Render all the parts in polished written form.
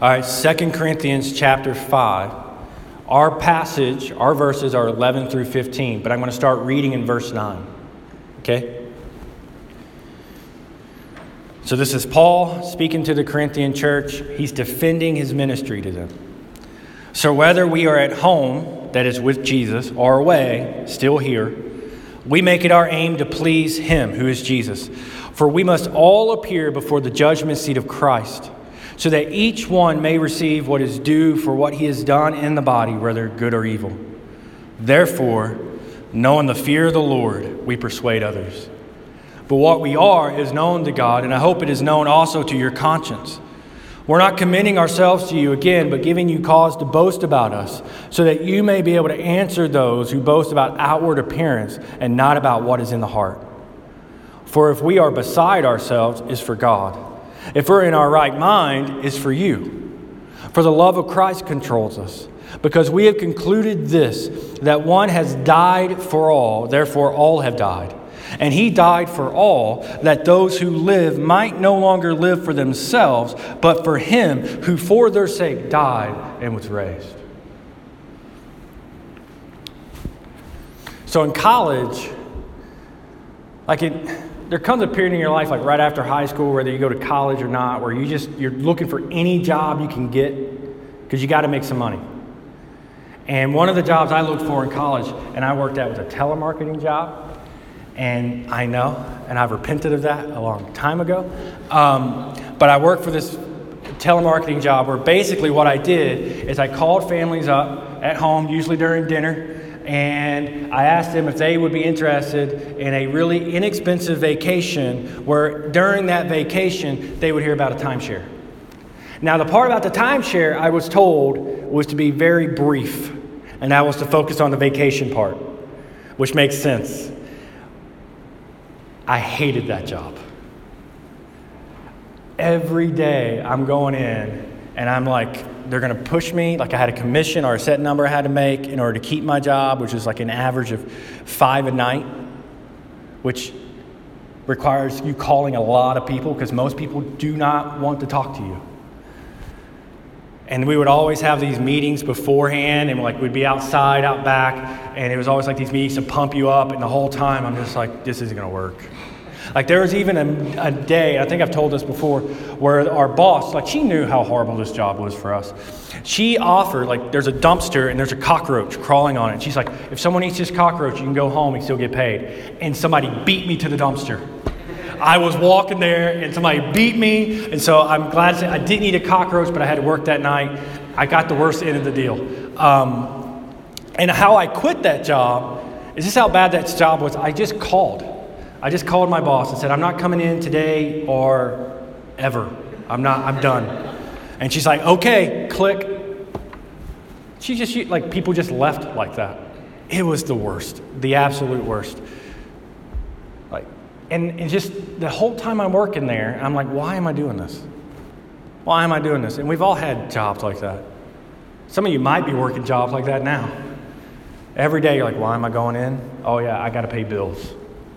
All right, 2 Corinthians chapter 5. Our passage, our verses are 11 through 15, but I'm going to start reading in verse 9. Okay? So this is Paul speaking to the Corinthian church. He's defending his ministry to them. So whether we are at home, that is with Jesus, or away, still here, we make it our aim to please him, who is Jesus. For we must all appear before the judgment seat of Christ, so that each one may receive what is due for what he has done in the body, whether good or evil. Therefore, knowing the fear of the Lord, we persuade others. But what we are is known to God, and I hope it is known also to your conscience. We're not commending ourselves to you again, but giving you cause to boast about us, so that you may be able to answer those who boast about outward appearance and not about what is in the heart. For if we are beside ourselves, it's for God. If we're in our right mind, it's for you. For the love of Christ controls us, because we have concluded this, that one has died for all, therefore all have died. And he died for all, that those who live might no longer live for themselves, but for him who for their sake died and was raised. So in college, there comes a period in your life, like right after high school, whether you go to college or not, where you're looking for any job you can get because you got to make some money. And one of the jobs I looked for in college and I worked at was a telemarketing job. And I know, and I've repented of that a long time ago. But I worked for this telemarketing job where basically what I did is I called families up at home, usually during dinner, and I asked them if they would be interested in a really inexpensive vacation where during that vacation they would hear about a timeshare. Now the part about the timeshare I was told was to be very brief, and that was to focus on the vacation part, which makes sense. I hated that job. Every day I'm going in and I'm like, they're going to push me. Like I had a commission or a set number I had to make in order to keep my job, which is like an average of 5 a night, which requires you calling a lot of people because most people do not want to talk to you. And we would always have these meetings beforehand, and we'd be outside, out back, and it was always like these meetings to pump you up, and the whole time I'm just like, this isn't going to work. Like there was even a day, I think I've told this before, where our boss, she knew how horrible this job was for us. She offered, there's a dumpster and there's a cockroach crawling on it. She's like, if someone eats this cockroach, you can go home and still get paid. And somebody beat me to the dumpster. I was walking there and somebody beat me. And so I'm glad to say I didn't eat a cockroach, but I had to work that night. I got the worst end of the deal. And how I quit that job, is this how bad that job was? I just called my boss and said, I'm not coming in today or ever. I'm done. And she's like, okay, click. People just left like that. It was the worst, the absolute worst. And just the whole time I'm working there, I'm like, why am I doing this? Why am I doing this? And we've all had jobs like that. Some of you might be working jobs like that now. Every day you're like, why am I going in? Oh yeah, I got to pay bills.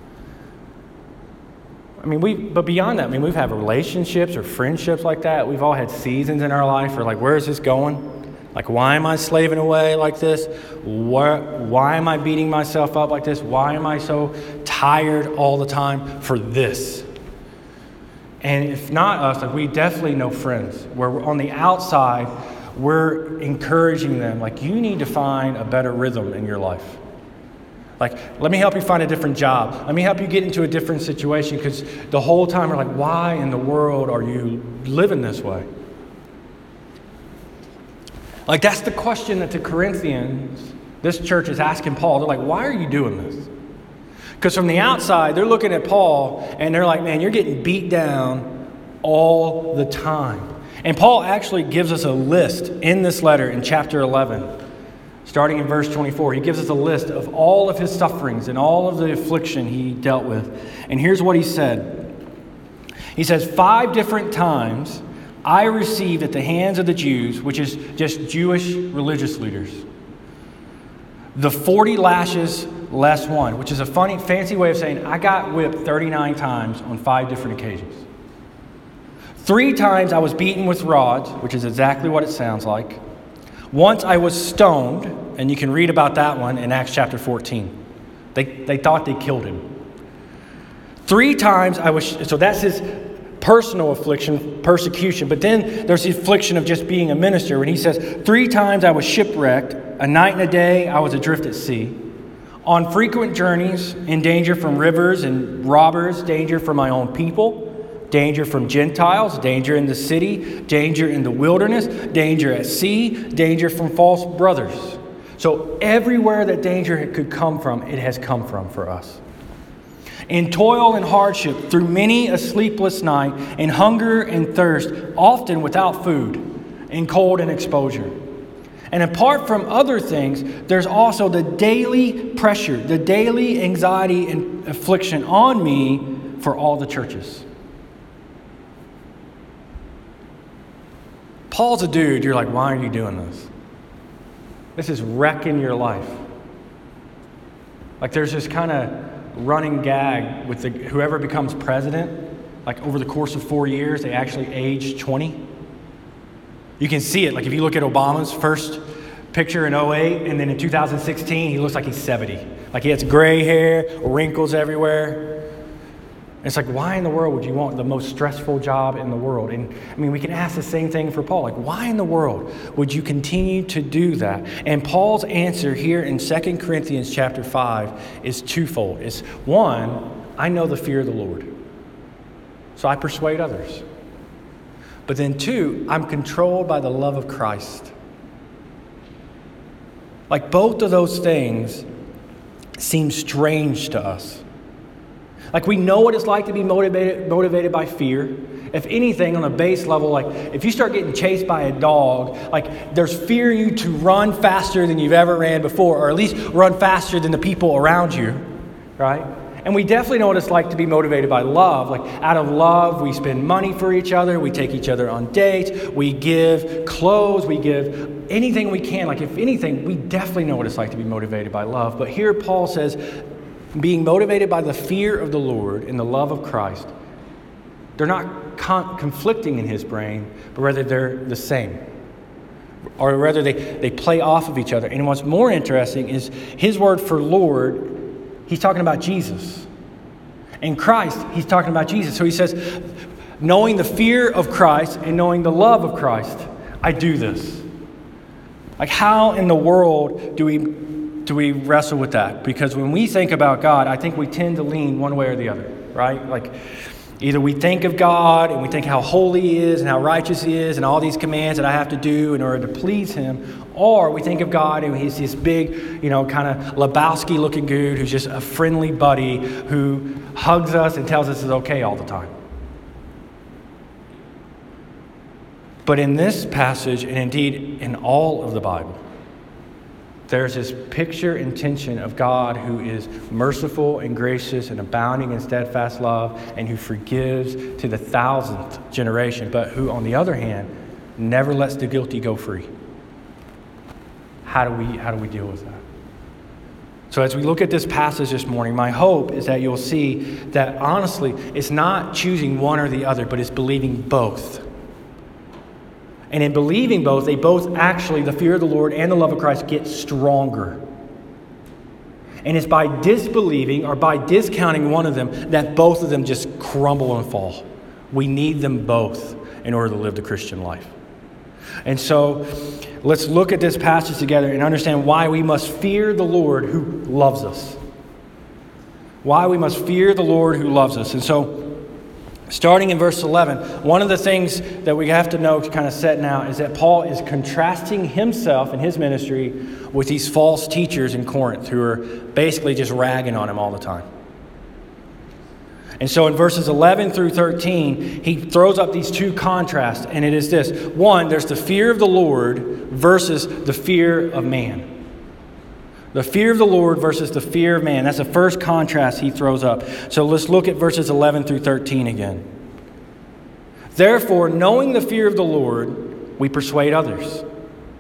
But beyond that, we've had relationships or friendships like that. We've all had seasons in our life where where is this going? Why am I slaving away like this? Why am I beating myself up like this? Why am I so tired all the time for this? And if not us, we definitely know friends where we're on the outside, we're encouraging them. You need to find a better rhythm in your life. Let me help you find a different job. Let me help you get into a different situation, because the whole time we're why in the world are you living this way? That's the question that the Corinthians, this church, is asking Paul. They're why are you doing this? Because from the outside, they're looking at Paul and they're like, man, you're getting beat down all the time. And Paul actually gives us a list in this letter in chapter 11, starting in verse 24. He gives us a list of all of his sufferings and all of the affliction he dealt with. And here's what he said. He says, 5 different times I received at the hands of the Jews, which is just Jewish religious leaders, the 40 lashes less one, which is a fancy way of saying I got whipped 39 times on 5 different occasions. 3 times I was beaten with rods, which is exactly what it sounds like. Once I was stoned, and you can read about that one in Acts chapter 14. They thought they killed him. 3 times I was, so that's his personal affliction, persecution. But then there's the affliction of just being a minister. When he says, 3 times I was shipwrecked, a night and a day I was adrift at sea. On frequent journeys, in danger from rivers and robbers, danger from my own people, danger from Gentiles, danger in the city, danger in the wilderness, danger at sea, danger from false brothers. So everywhere that danger could come from, it has come from for us. In toil and hardship, through many a sleepless night, in hunger and thirst, often without food, in cold and exposure. And apart from other things, there's also the daily pressure, the daily anxiety and affliction on me for all the churches. Paul's a dude, you're like, why are you doing this? This is wrecking your life. Like there's this kind of running gag with whoever becomes president, like over the course of 4 years, they actually age 20. You can see it. Like if you look at Obama's first picture in 2008, and then in 2016, he looks like he's 70. Like he has gray hair, wrinkles everywhere. It's like, why in the world would you want the most stressful job in the world? And I mean, we can ask the same thing for Paul. Like, why in the world would you continue to do that? And Paul's answer here in 2 Corinthians chapter 5 is twofold. It's one, I know the fear of the Lord, so I persuade others. But then 2, I'm controlled by the love of Christ. Like both of those things seem strange to us. Like we know what it's like to be motivated by fear. If anything, on a base level, like if you start getting chased by a dog, like there's fear in you to run faster than you've ever ran before, or at least run faster than the people around you, right? And we definitely know what it's like to be motivated by love. Like out of love, we spend money for each other, we take each other on dates, we give clothes, we give anything we can. Like if anything, we definitely know what it's like to be motivated by love. But here Paul says, being motivated by the fear of the Lord and the love of Christ, they're not conflicting in his brain, but rather they're the same. Or rather they play off of each other. And what's more interesting is his word for Lord, he's talking about Jesus. And Christ, he's talking about Jesus. So he says, knowing the fear of Christ and knowing the love of Christ, I do this. Like how in the world do we wrestle with that? Because when we think about God, I think we tend to lean one way or the other, right? Like either we think of God and we think how holy he is and how righteous he is and all these commands that I have to do in order to please him, or we think of God and he's this big, kind of Lebowski looking dude who's just a friendly buddy who hugs us and tells us it's okay all the time. But in this passage, and indeed in all of the Bible, there's this picture and tension of God who is merciful and gracious and abounding in steadfast love and who forgives to the 1,000th generation, but who, on the other hand, never lets the guilty go free. How do we deal with that? So as we look at this passage this morning, my hope is that you'll see that honestly, it's not choosing one or the other, but it's believing both. And in believing both, they both actually, the fear of the Lord and the love of Christ, get stronger. And it's by disbelieving or by discounting one of them that both of them just crumble and fall. We need them both in order to live the Christian life. And so let's look at this passage together and understand why we must fear the Lord who loves us. Why we must fear the Lord who loves us. And so starting in verse 11, one of the things that we have to know to kind of set now is that Paul is contrasting himself and his ministry with these false teachers in Corinth who are basically just ragging on him all the time. And so in verses 11 through 13, he throws up these two contrasts, and it is this. One, there's the fear of the Lord versus the fear of man. The fear of the Lord versus the fear of man. That's the first contrast he throws up. So let's look at verses 11 through 13 again. Therefore, knowing the fear of the Lord, we persuade others.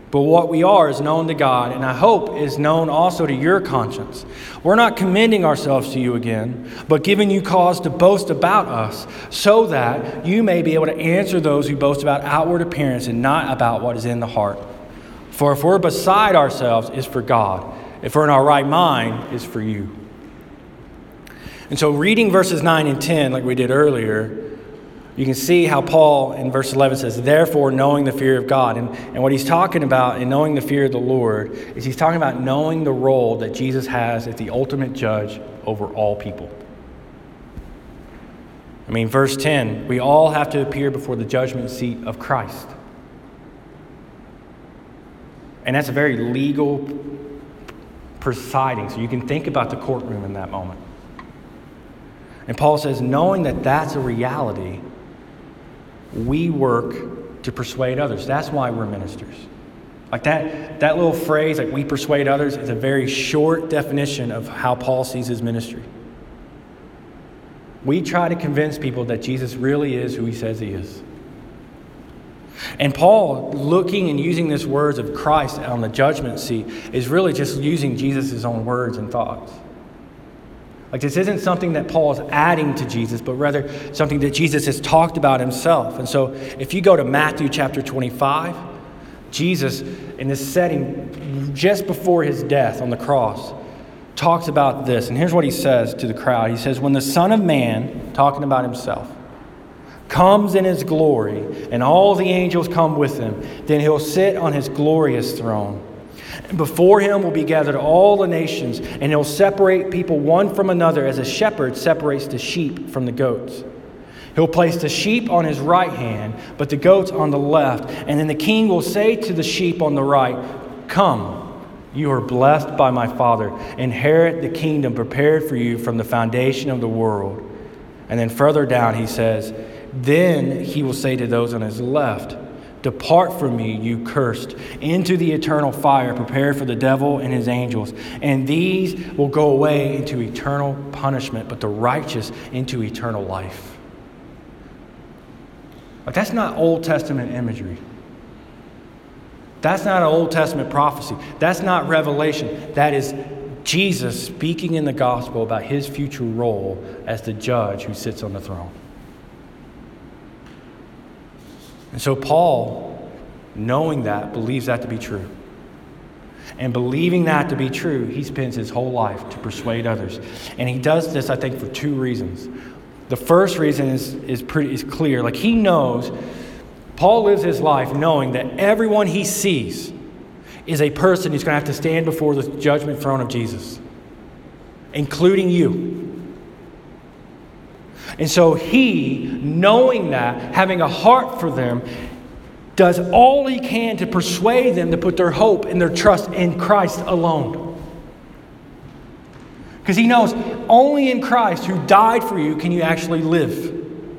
But what we are is known to God, and I hope is known also to your conscience. We're not commending ourselves to you again, but giving you cause to boast about us, so that you may be able to answer those who boast about outward appearance and not about what is in the heart. For if we're beside ourselves, it's for God. If we're in our right mind, it's for you. And so reading verses 9 and 10, like we did earlier, you can see how Paul in verse 11 says, therefore, knowing the fear of God. And what he's talking about in knowing the fear of the Lord is he's talking about knowing the role that Jesus has as the ultimate judge over all people. I mean, verse 10, we all have to appear before the judgment seat of Christ. And that's a very legal presiding. So you can think about the courtroom in that moment. And Paul says, knowing that that's a reality, we work to persuade others. That's why we're ministers. Like that little phrase, like we persuade others, is a very short definition of how Paul sees his ministry. We try to convince people that Jesus really is who he says he is. And Paul, looking and using these words of Christ on the judgment seat, is really just using Jesus' own words and thoughts. Like this isn't something that Paul is adding to Jesus, but rather something that Jesus has talked about himself. And so if you go to Matthew chapter 25, Jesus, in this setting just before his death on the cross, talks about this. And here's what he says to the crowd. He says, when the Son of Man, talking about himself, comes in his glory, and all the angels come with him, then he'll sit on his glorious throne. And before him will be gathered all the nations, and he'll separate people one from another as a shepherd separates the sheep from the goats. He'll place the sheep on his right hand, but the goats on the left. And then the king will say to the sheep on the right, come, you are blessed by my Father. Inherit the kingdom prepared for you from the foundation of the world. And then further down he says, then he will say to those on his left, depart from me, you cursed, into the eternal fire prepared for the devil and his angels. And these will go away into eternal punishment, but the righteous into eternal life. Like that's not Old Testament imagery. That's not an Old Testament prophecy. That's not revelation. That is Jesus speaking in the gospel about his future role as the judge who sits on the throne. And so Paul, knowing that, believes that to be true. And believing that to be true, he spends his whole life to persuade others. And he does this, I think, for two reasons. The first reason is clear. Like he knows, Paul lives his life knowing that everyone he sees is a person who's going to have to stand before the judgment throne of Jesus, including you. And so he, knowing that, having a heart for them, does all he can to persuade them to put their hope and their trust in Christ alone. Because he knows only in Christ, who died for you, can you actually live.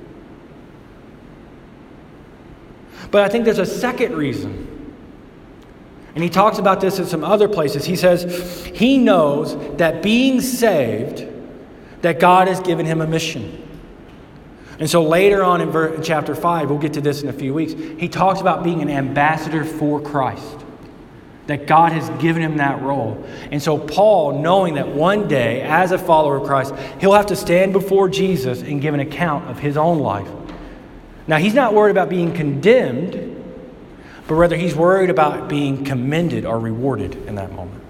But I think there's a second reason. And he talks about this in some other places. He says he knows that being saved, that God has given him a mission. And so later on in chapter 5, we'll get to this in a few weeks, he talks about being an ambassador for Christ. That God has given him that role. And so Paul, knowing that one day, as a follower of Christ, he'll have to stand before Jesus and give an account of his own life. Now, he's not worried about being condemned, but rather he's worried about being commended or rewarded in that moment.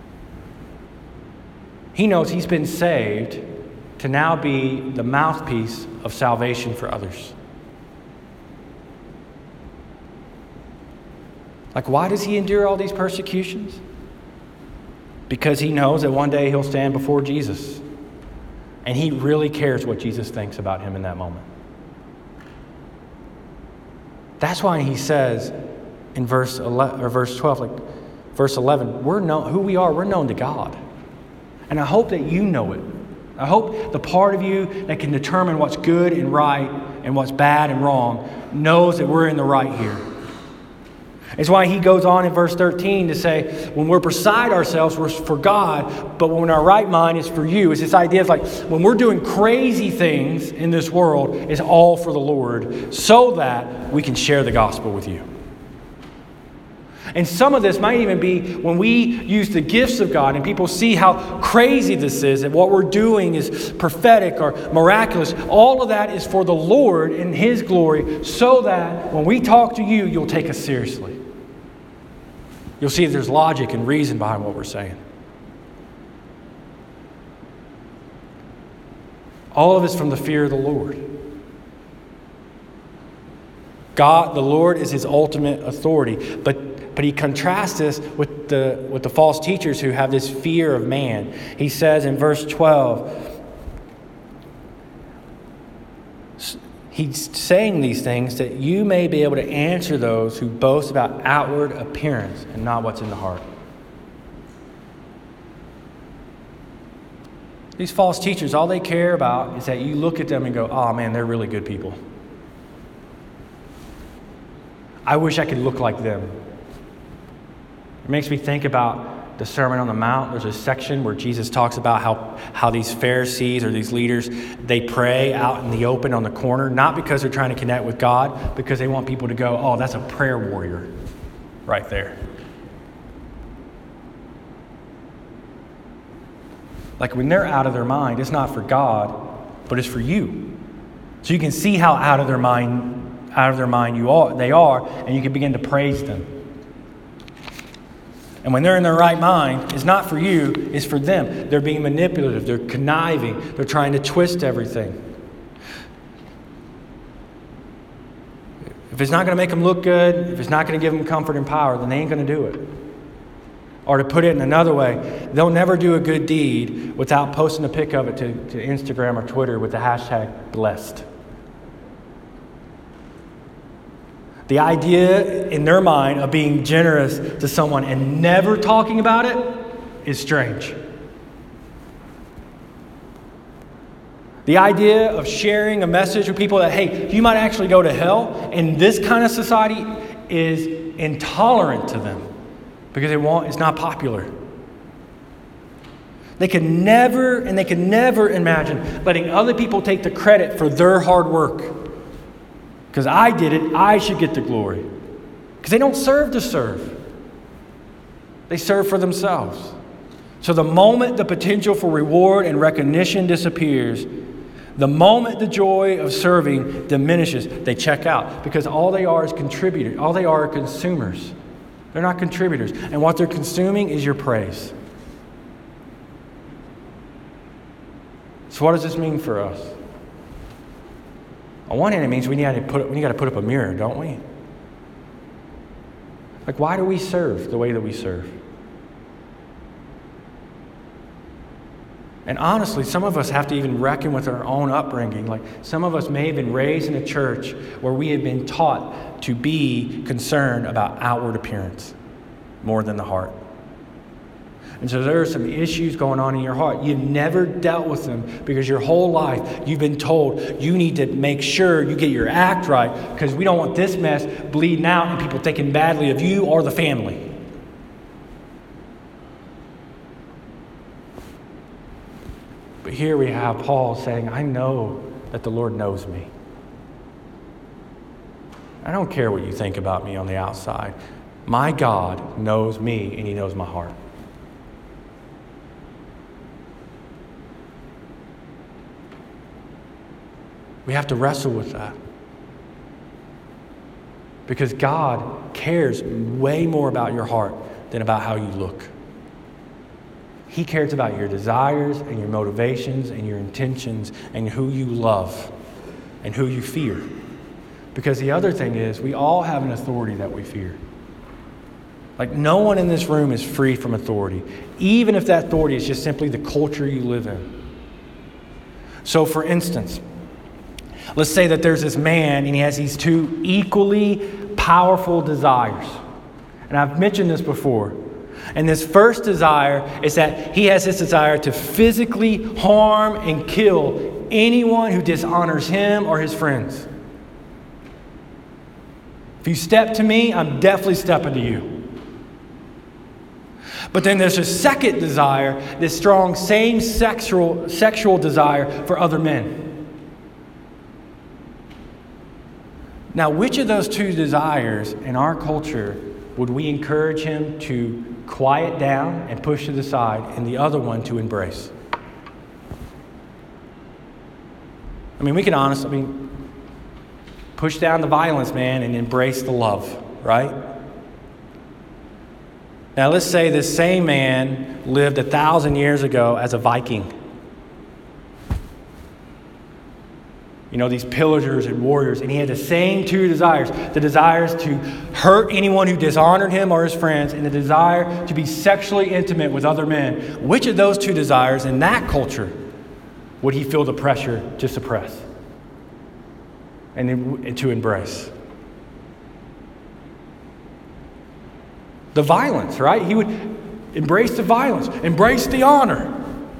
He knows he's been saved to now be the mouthpiece of salvation for others. Like, why does he endure all these persecutions? Because he knows that one day he'll stand before Jesus. And he really cares what Jesus thinks about him in that moment. That's why he says in verse 12, like verse 11, we're known to God. And I hope that you know it. I hope the part of you that can determine what's good and right and what's bad and wrong knows that we're in the right here. It's why he goes on in verse 13 to say, when we're beside ourselves, we're for God, but when our right mind is for you. It's this idea of like, when we're doing crazy things in this world, it's all for the Lord, so that we can share the gospel with you. And some of this might even be when we use the gifts of God and people see how crazy this is, and what we're doing is prophetic or miraculous. All of that is for the Lord and His glory, so that when we talk to you, you'll take us seriously. You'll see that there's logic and reason behind what we're saying. All of it's from the fear of the Lord. God, the Lord, is His ultimate authority. But He contrasts this with the false teachers who have this fear of man. He says in verse 12, He's saying these things that you may be able to answer those who boast about outward appearance and not what's in the heart. These false teachers, all they care about is that you look at them and go, oh man, they're really good people. I wish I could look like them. It makes me think about the Sermon on the Mount. There's a section where Jesus talks about how these Pharisees or these leaders, they pray out in the open on the corner, not because they're trying to connect with God, because they want people to go, oh, that's a prayer warrior right there. Like when they're out of their mind, it's not for God, but it's for you. So you can see how out of their mind they are, and you can begin to praise them. And when they're in their right mind, it's not for you, it's for them. They're being manipulative, they're conniving, they're trying to twist everything. If it's not going to make them look good, if it's not going to give them comfort and power, then they ain't going to do it. Or to put it in another way, they'll never do a good deed without posting a pic of it to Instagram or Twitter with the hashtag blessed. The idea in their mind of being generous to someone and never talking about it is strange. The idea of sharing a message with people that, hey, you might actually go to hell in this kind of society is intolerant to them because it's not popular. They can never imagine letting other people take the credit for their hard work. Because I did it, I should get the glory. Because they don't serve to serve. They serve for themselves. So the moment the potential for reward and recognition disappears, the moment the joy of serving diminishes, they check out. Because all they are is contributors. All they are consumers. They're not contributors. And what they're consuming is your praise. So what does this mean for us? On one hand, it means we got to put up a mirror, don't we? Like, why do we serve the way that we serve? And honestly, some of us have to even reckon with our own upbringing. Like, some of us may have been raised in a church where we have been taught to be concerned about outward appearance more than the heart. And so there are some issues going on in your heart. You've never dealt with them because your whole life you've been told you need to make sure you get your act right because we don't want this mess bleeding out and people thinking badly of you or the family. But here we have Paul saying, I know that the Lord knows me. I don't care what you think about me on the outside. My God knows me and He knows my heart. We have to wrestle with that. Because God cares way more about your heart than about how you look. He cares about your desires and your motivations and your intentions and who you love and who you fear. Because the other thing is, we all have an authority that we fear. Like, no one in this room is free from authority, even if that authority is just simply the culture you live in. So, for instance, let's say that there's this man and he has these two equally powerful desires. And I've mentioned this before. And this first desire is that he has this desire to physically harm and kill anyone who dishonors him or his friends. If you step to me, I'm definitely stepping to you. But then there's a second desire, this strong same sexual desire for other men. Now, which of those two desires in our culture would we encourage him to quiet down and push to the side, and the other one to embrace? We can push down the violence, man, and embrace the love, right? Now, let's say this same man lived 1,000 years ago as a Viking. These pillagers and warriors, and he had the same two desires. The desires to hurt anyone who dishonored him or his friends, and the desire to be sexually intimate with other men. Which of those two desires in that culture would he feel the pressure to suppress and to embrace? The violence, right? He would embrace the violence, embrace the honor.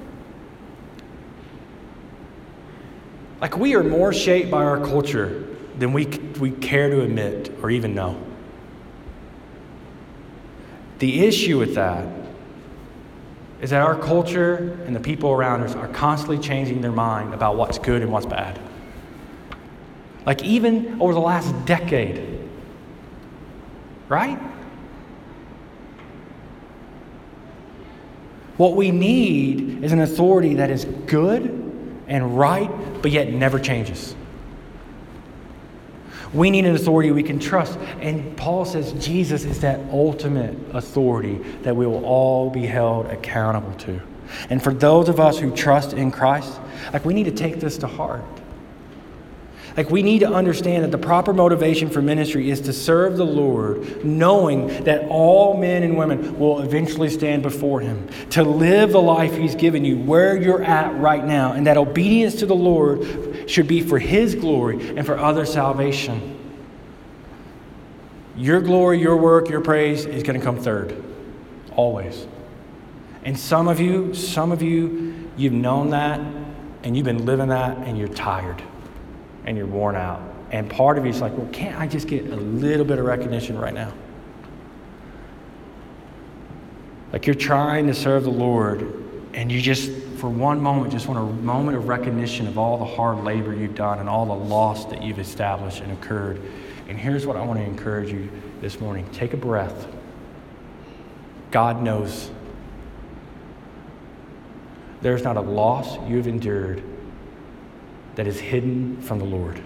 We are more shaped by our culture than we care to admit or even know. The issue with that is that our culture and the people around us are constantly changing their mind about what's good and what's bad. Even over the last decade, right? What we need is an authority that is good and right, but yet never changes. We need an authority we can trust. And Paul says Jesus is that ultimate authority that we will all be held accountable to. And for those of us who trust in Christ, we need to take this to heart. We need to understand that the proper motivation for ministry is to serve the Lord, knowing that all men and women will eventually stand before Him, to live the life He's given you where you're at right now, and that obedience to the Lord should be for His glory and for other salvation. Your glory, your work, your praise is going to come third, always. And some of you, you've known that, and you've been living that, and you're tired. And you're worn out. And part of you is can't I just get a little bit of recognition right now? You're trying to serve the Lord, and you just, for one moment, just want a moment of recognition of all the hard labor you've done and all the loss that you've established and occurred. And here's what I want to encourage you this morning. Take a breath. God knows. There's not a loss you've endured that is hidden from the Lord.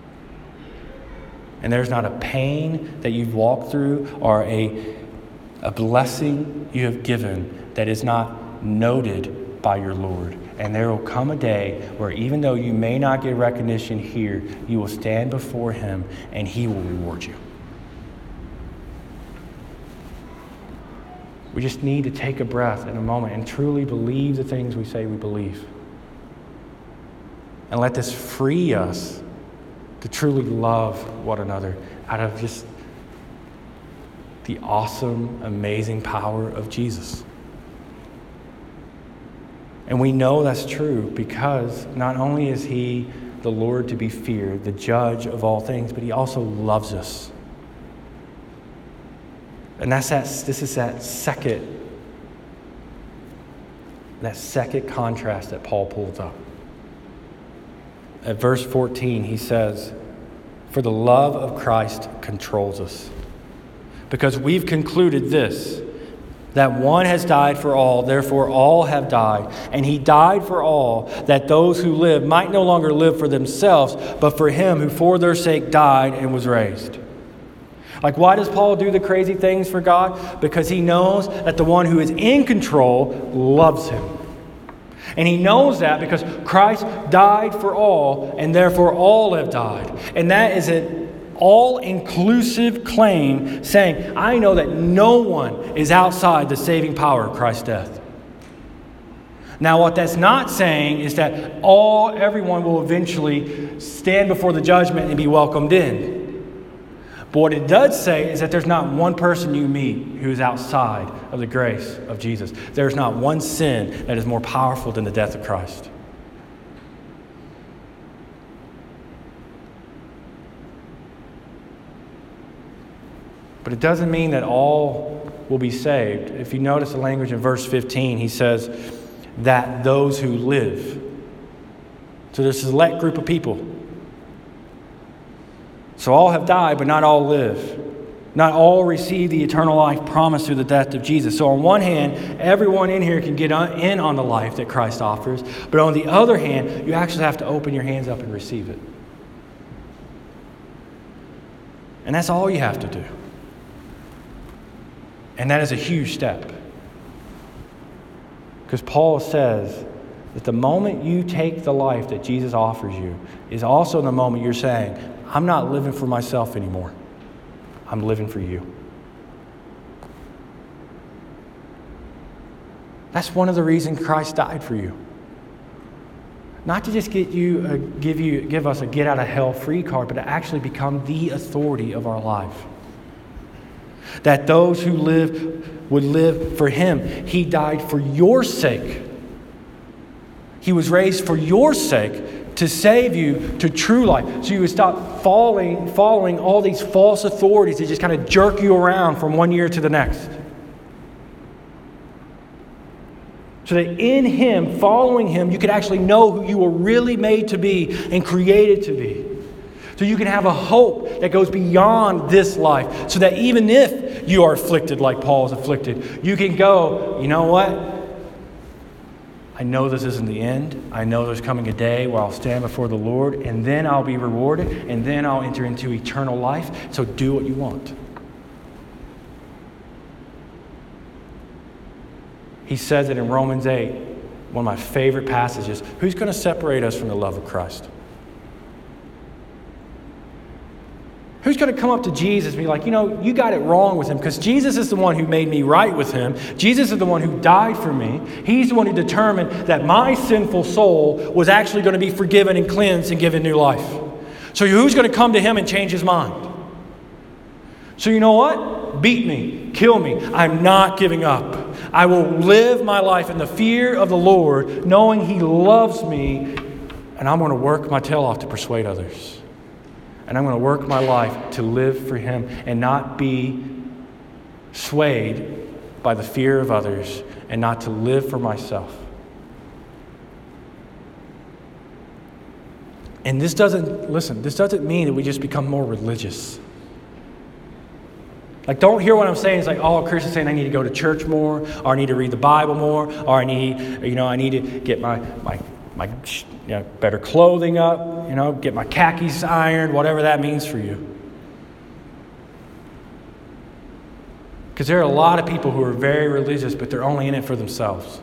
And there's not a pain that you've walked through or a blessing you have given that is not noted by your Lord. And there will come a day where even though you may not get recognition here, you will stand before Him and He will reward you. We just need to take a breath in a moment and truly believe the things we say we believe. And let this free us to truly love one another out of just the awesome, amazing power of Jesus. And we know that's true because not only is He the Lord to be feared, the judge of all things, but He also loves us. And this is that second contrast that Paul pulls up. At verse 14, he says, "For the love of Christ controls us, because we've concluded this, that one has died for all, therefore all have died. And He died for all, that those who live might no longer live for themselves, but for Him who for their sake died and was raised." Why does Paul do the crazy things for God? Because he knows that the one who is in control loves him. And he knows that because Christ died for all, and therefore all have died. And that is an all-inclusive claim saying, I know that no one is outside the saving power of Christ's death. Now, what that's not saying is that everyone will eventually stand before the judgment and be welcomed in. But what it does say is that there's not one person you meet who is outside of the grace of Jesus. There's not one sin that is more powerful than the death of Christ. But it doesn't mean that all will be saved. If you notice the language in verse 15, he says that those who live. So there's a select group of people. So all have died, but not all live. Not all receive the eternal life promised through the death of Jesus. So on one hand, everyone in here can get in on the life that Christ offers. But on the other hand, you actually have to open your hands up and receive it. And that's all you have to do. And that is a huge step. Because Paul says that the moment you take the life that Jesus offers you is also the moment you're saying, I'm not living for myself anymore. I'm living for you. That's one of the reasons Christ died for you. Not to just give us a get out of hell free card, but to actually become the authority of our life. That those who live would live for Him. He died for your sake. He was raised for your sake to save you to true life. So you would stop following all these false authorities that just kind of jerk you around from one year to the next. So that in Him, following Him, you could actually know who you were really made to be and created to be. So you can have a hope that goes beyond this life. So that even if you are afflicted like Paul is afflicted, you can go, you know what? I know this isn't the end. I know there's coming a day where I'll stand before the Lord, and then I'll be rewarded, and then I'll enter into eternal life. So do what you want. He says it in Romans 8, one of my favorite passages. Who's going to separate us from the love of Christ? Who's going to come up to Jesus and be like, you got it wrong with Him, because Jesus is the one who made me right with Him. Jesus is the one who died for me. He's the one who determined that my sinful soul was actually going to be forgiven and cleansed and given new life. So who's going to come to Him and change his mind? So you know what? Beat me. Kill me. I'm not giving up. I will live my life in the fear of the Lord, knowing He loves me, and I'm going to work my tail off to persuade others. And I'm going to work my life to live for Him and not be swayed by the fear of others and not to live for myself. And this doesn't mean that we just become more religious. Like, don't hear what I'm saying. It's like, oh, a Christian's saying I need to go to church more, or I need to read the Bible more, or I need to get my better clothing up, get my khakis ironed, whatever that means for you. Because there are a lot of people who are very religious, but they're only in it for themselves.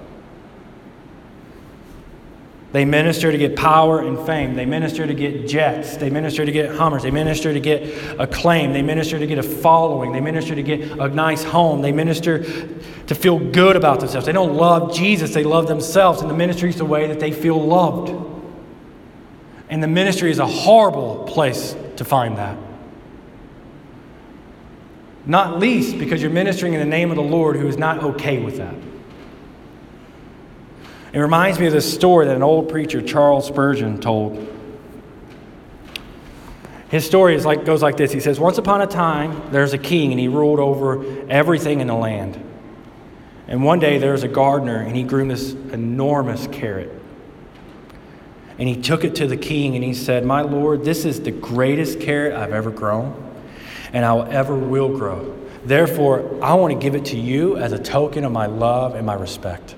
They minister to get power and fame. They minister to get jets. They minister to get Hummers. They minister to get acclaim. They minister to get a following. They minister to get a nice home. They minister to feel good about themselves. They don't love Jesus. They love themselves. And the ministry is the way that they feel loved. And the ministry is a horrible place to find that. Not least because you're ministering in the name of the Lord, who is not okay with that. It reminds me of this story that an old preacher, Charles Spurgeon, told. His story goes like this. He says, once upon a time, there's a king, and he ruled over everything in the land. And one day, there was a gardener, and he grew this enormous carrot. And he took it to the king, and he said, my lord, this is the greatest carrot I've ever grown, and I ever will grow. Therefore, I want to give it to you as a token of my love and my respect.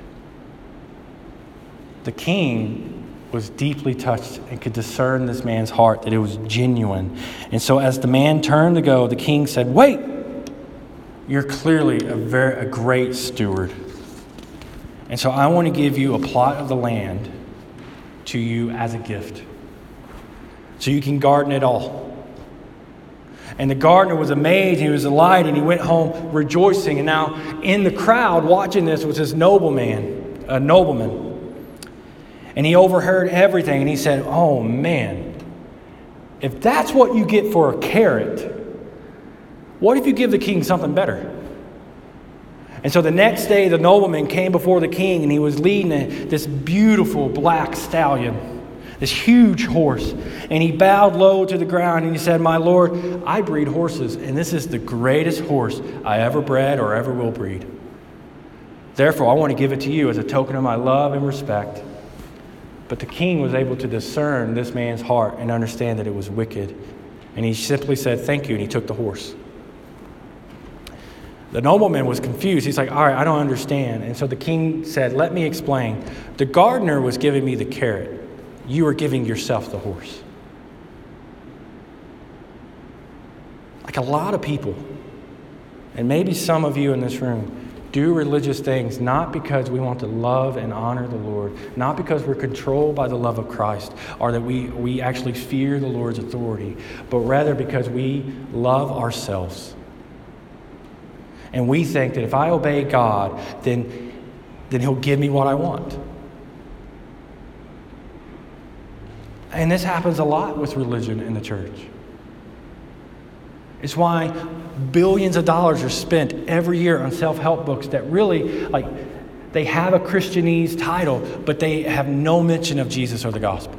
The king was deeply touched and could discern this man's heart, that it was genuine. And so as the man turned to go, the king said, wait, you're clearly a great steward. And so I want to give you a plot of the land to you as a gift, so you can garden it all. And the gardener was amazed, he was delighted, and he went home rejoicing. And now in the crowd watching this was this nobleman. And he overheard everything, and he said, oh man, if that's what you get for a carrot, what if you give the king something better? And so the next day, the nobleman came before the king, and he was leading this beautiful black stallion, this huge horse. And he bowed low to the ground, and he said, my lord, I breed horses, and this is the greatest horse I ever bred or ever will breed. Therefore, I want to give it to you as a token of my love and respect. But the king was able to discern this man's heart and understand that it was wicked. And he simply said, thank you, and he took the horse. The nobleman was confused. He's like, all right, I don't understand. And so the king said, let me explain. The gardener was giving me the carrot. You are giving yourself the horse. Like a lot of people, and maybe some of you in this room, do religious things not because we want to love and honor the Lord, not because we're controlled by the love of Christ, or that we actually fear the Lord's authority, but rather because we love ourselves. And we think that if I obey God, then He'll give me what I want. And this happens a lot with religion in the church. It's why billions of dollars are spent every year on self-help books that really, they have a Christianese title, but they have no mention of Jesus or the gospel.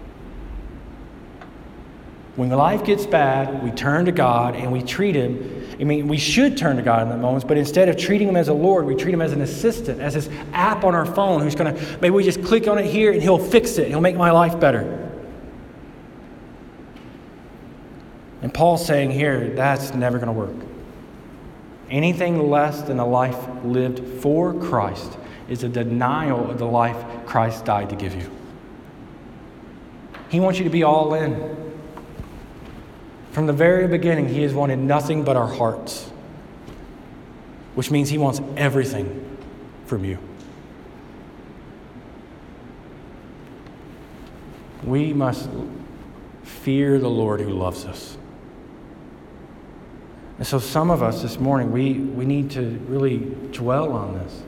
When life gets bad, we turn to God and we treat Him. We should turn to God in that moments, but instead of treating Him as a Lord, we treat Him as an assistant, as this app on our phone who's going to, maybe we just click on it here and He'll fix it. He'll make my life better. And Paul's saying here, that's never going to work. Anything less than a life lived for Christ is a denial of the life Christ died to give you. He wants you to be all in. From the very beginning, He has wanted nothing but our hearts, which means He wants everything from you. We must fear the Lord who loves us. And so some of us this morning, we need to really dwell on this.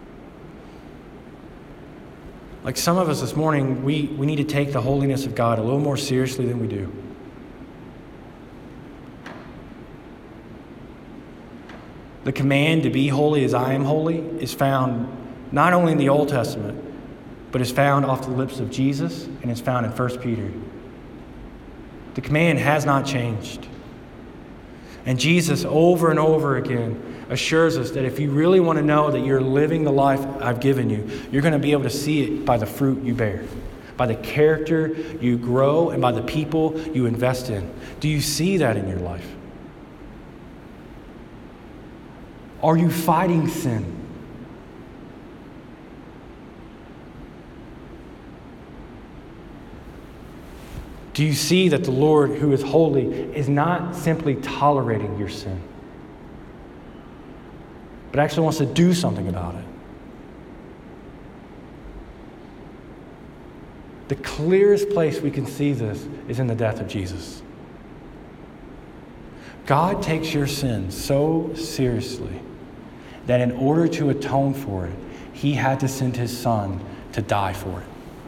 Like some of us this morning, we need to take the holiness of God a little more seriously than we do. The command to be holy as I am holy is found not only in the Old Testament, but is found off the lips of Jesus and is found in 1 Peter. The command has not changed. And Jesus, over and over again, assures us that if you really want to know that you're living the life I've given you, you're going to be able to see it by the fruit you bear, by the character you grow, and by the people you invest in. Do you see that in your life? Are you fighting sin? Do you see that the Lord who is holy is not simply tolerating your sin, but actually wants to do something about it? The clearest place we can see this is in the death of Jesus. God takes your sin so seriously that in order to atone for it, He had to send His Son to die for it.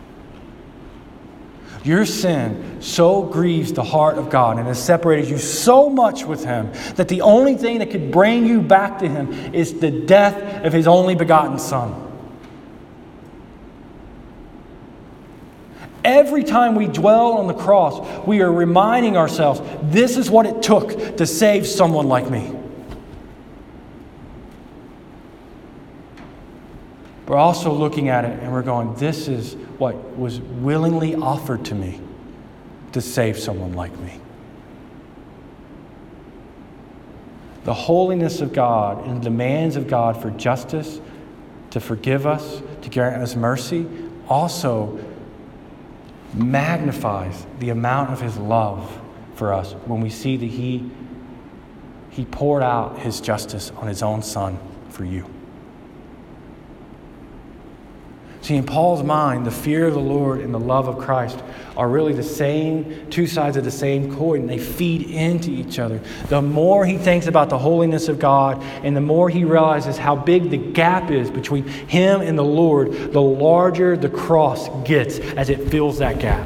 Your sin so grieves the heart of God and has separated you so much with Him that the only thing that could bring you back to Him is the death of His only begotten Son. Every time we dwell on the cross, we are reminding ourselves, this is what it took to save someone like me. We're also looking at it and we're going, this is what was willingly offered to me to save someone like me. The holiness of God and the demands of God for justice, to forgive us, to grant us mercy, also magnifies the amount of His love for us when we see that He poured out His justice on His own Son for you. See, in Paul's mind, the fear of the Lord and the love of Christ are really the same, two sides of the same coin. They feed into each other. The more he thinks about the holiness of God and the more he realizes how big the gap is between him and the Lord, the larger the cross gets as it fills that gap.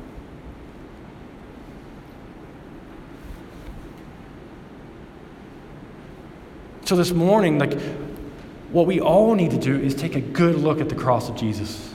So this morning, what we all need to do is take a good look at the cross of Jesus.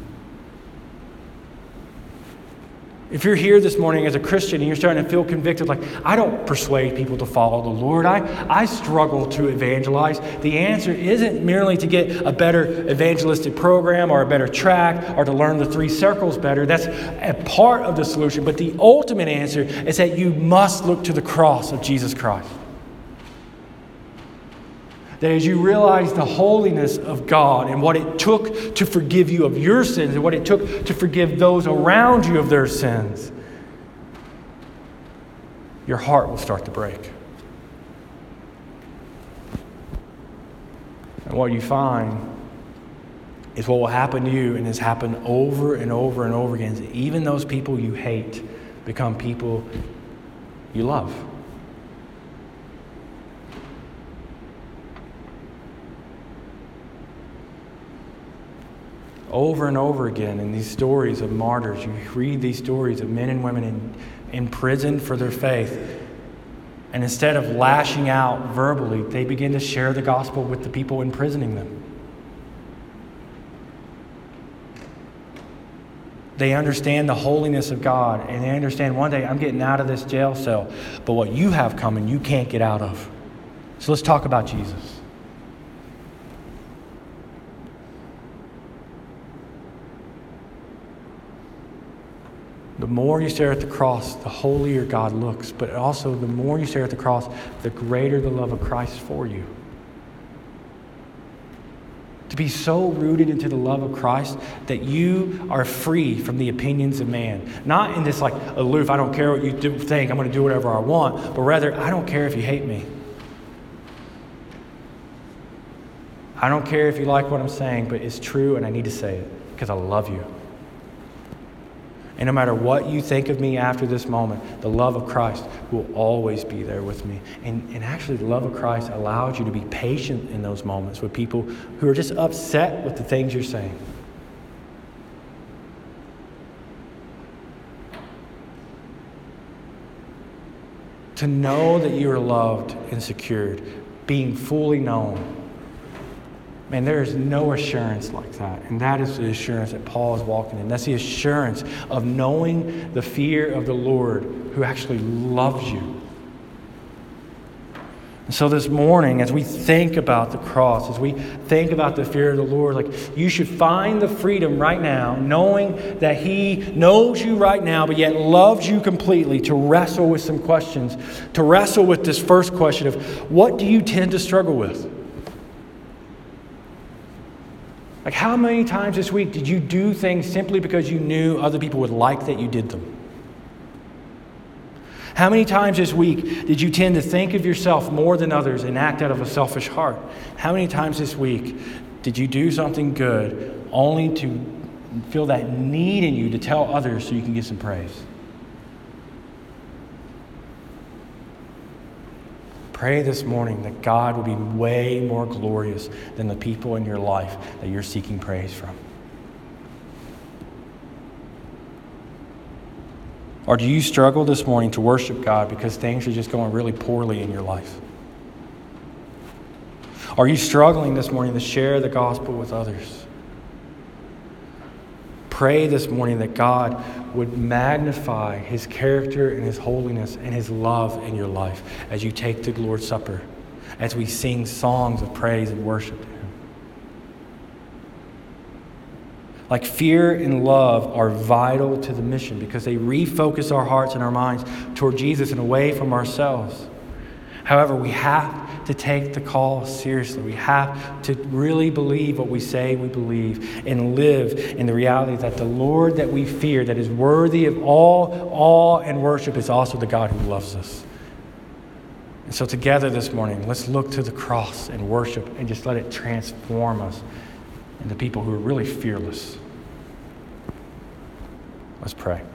If you're here this morning as a Christian and you're starting to feel convicted, I don't persuade people to follow the Lord. I struggle to evangelize. The answer isn't merely to get a better evangelistic program or a better track or to learn the 3 circles better. That's a part of the solution. But the ultimate answer is that you must look to the cross of Jesus Christ. That as you realize the holiness of God and what it took to forgive you of your sins and what it took to forgive those around you of their sins, your heart will start to break. And what you find is what will happen to you, and has happened over and over and over again, is that even those people you hate become people you love. Over and over again in these stories of martyrs, you read these stories of men and women in prison for their faith. And instead of lashing out verbally, they begin to share the gospel with the people imprisoning them. They understand the holiness of God, and they understand one day I'm getting out of this jail cell, but what you have coming, you can't get out of. So let's talk about Jesus. The more you stare at the cross, the holier God looks. But also, the more you stare at the cross, the greater the love of Christ for you. To be so rooted into the love of Christ that you are free from the opinions of man. Not in this like aloof, I don't care what you think, I'm going to do whatever I want. But rather, I don't care if you hate me. I don't care if you like what I'm saying, but it's true and I need to say it because I love you. And no matter what you think of me after this moment, the love of Christ will always be there with me. And actually, the love of Christ allows you to be patient in those moments with people who are just upset with the things you're saying. To know that you are loved and secured, being fully known. Man, there is no assurance like that. And that is the assurance that Paul is walking in. That's the assurance of knowing the fear of the Lord who actually loves you. And so this morning, as we think about the cross, as we think about the fear of the Lord, like you should find the freedom right now, knowing that He knows you right now, but yet loves you completely, to wrestle with some questions, to wrestle with this first question of what do you tend to struggle with? Like, how many times this week did you do things simply because you knew other people would like that you did them? How many times this week did you tend to think of yourself more than others and act out of a selfish heart? How many times this week did you do something good only to feel that need in you to tell others so you can get some praise? Pray this morning that God will be way more glorious than the people in your life that you're seeking praise from. Or do you struggle this morning to worship God because things are just going really poorly in your life? Are you struggling this morning to share the gospel with others? Pray this morning that God would magnify His character and His holiness and His love in your life as you take the Lord's Supper, as we sing songs of praise and worship to Him. Like fear and love are vital to the mission because they refocus our hearts and our minds toward Jesus and away from ourselves. However, we have to take the call seriously. We have to really believe what we say we believe and live in the reality that the Lord that we fear, that is worthy of all awe and worship, is also the God who loves us. And so together this morning, let's look to the cross and worship and just let it transform us into people who are really fearless. Let's pray.